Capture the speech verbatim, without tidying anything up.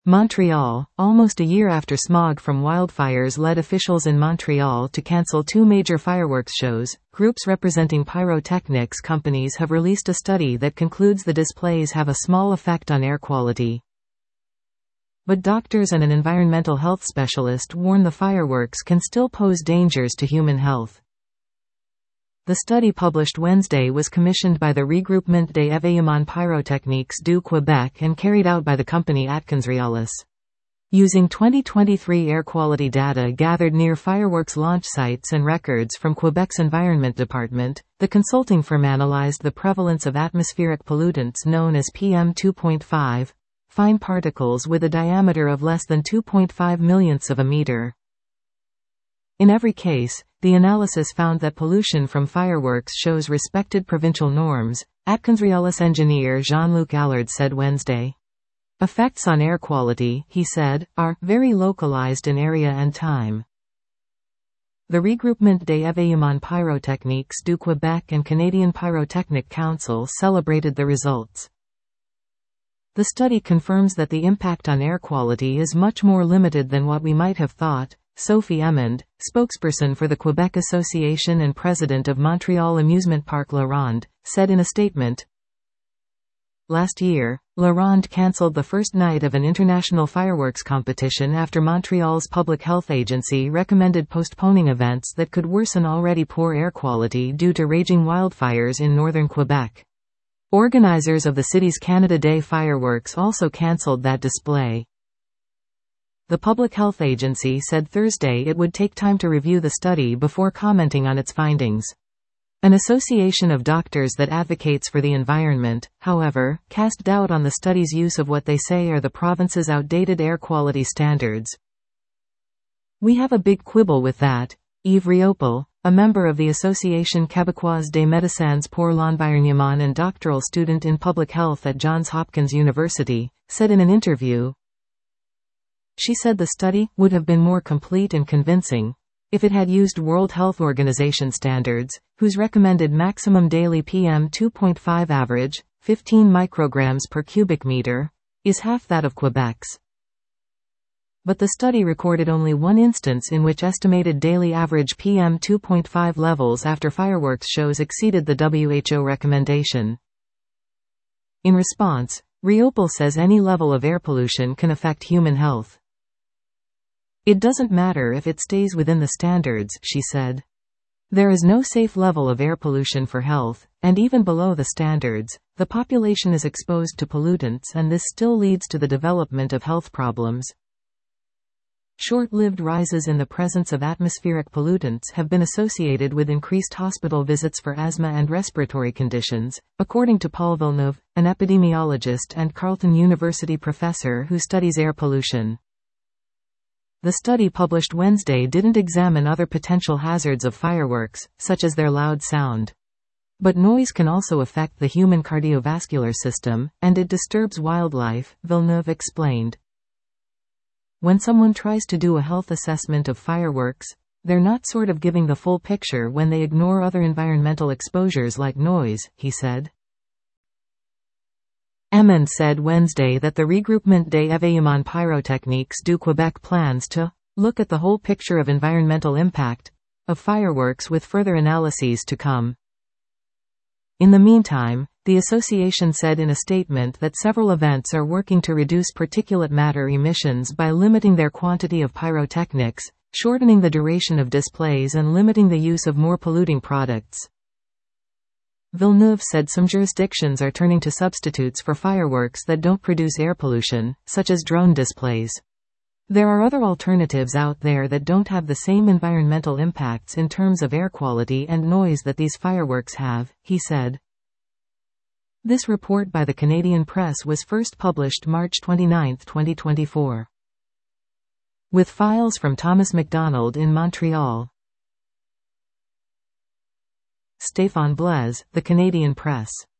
Montreal, almost a year after smog from wildfires led officials in Montreal to cancel two major fireworks shows, groups representing pyrotechnics companies have released a study that concludes the displays have a small effect on air quality. But doctors and an environmental health specialist warn the fireworks can still pose dangers to human health. The study published Wednesday was commissioned by the Regroupement des Événements Pyrotechniques du Québec and carried out by the company AtkinsRéalis. Using twenty twenty-three air quality data gathered near fireworks launch sites and records from Quebec's Environment Department, the consulting firm analyzed the prevalence of atmospheric pollutants known as P M two point five, fine particles with a diameter of less than two point five millionths of a meter. In every case, the analysis found that pollution from fireworks shows respected provincial norms, AtkinsRéalis engineer Jean-Luc Allard said Wednesday. Effects on air quality, he said, are very localized in area and time. The Regroupement des Événements Pyrotechniques du Québec and Canadian Pyrotechnic Council celebrated the results. The study confirms that the impact on air quality is much more limited than what we might have thought, Sophie Emond, spokesperson for the Quebec Association and president of Montreal Amusement Park La Ronde, said in a statement. Last year, La Ronde cancelled the first night of an international fireworks competition after Montreal's public health agency recommended postponing events that could worsen already poor air quality due to raging wildfires in northern Quebec. Organizers of the city's Canada Day fireworks also cancelled that display. The Public Health Agency said Thursday it would take time to review the study before commenting on its findings. An association of doctors that advocates for the environment, however, cast doubt on the study's use of what they say are the province's outdated air quality standards. We have a big quibble with that, Yves Riopel, a member of the Association Québécoise des Médecins pour l'Environnement and doctoral student in public health at Johns Hopkins University, said in an interview. She said the study would have been more complete and convincing if it had used World Health Organization standards, whose recommended maximum daily P M two point five average, fifteen micrograms per cubic meter, is half that of Quebec's. But the study recorded only one instance in which estimated daily average P M two point five levels after fireworks shows exceeded the W H O recommendation. In response, Riopel says any level of air pollution can affect human health. It doesn't matter if it stays within the standards, she said. There is no safe level of air pollution for health, and even below the standards, the population is exposed to pollutants and this still leads to the development of health problems. Short-lived rises in the presence of atmospheric pollutants have been associated with increased hospital visits for asthma and respiratory conditions, according to Paul Villeneuve, an epidemiologist and Carleton University professor who studies air pollution. The study published Wednesday didn't examine other potential hazards of fireworks, such as their loud sound. But noise can also affect the human cardiovascular system, and it disturbs wildlife, Villeneuve explained. When someone tries to do a health assessment of fireworks, they're not sort of giving the full picture when they ignore other environmental exposures like noise, he said. Emond said Wednesday that the Regroupement des Événements Pyrotechniques du Québec plans to look at the whole picture of environmental impact of fireworks with further analyses to come. In the meantime, the association said in a statement that several events are working to reduce particulate matter emissions by limiting their quantity of pyrotechnics, shortening the duration of displays and limiting the use of more polluting products. Villeneuve said some jurisdictions are turning to substitutes for fireworks that don't produce air pollution, such as drone displays. There are other alternatives out there that don't have the same environmental impacts in terms of air quality and noise that these fireworks have, he said. This report by the Canadian Press was first published March twenty-ninth, twenty twenty-four. With files from Thomas MacDonald in Montreal. Stéphane Blaise, The Canadian Press.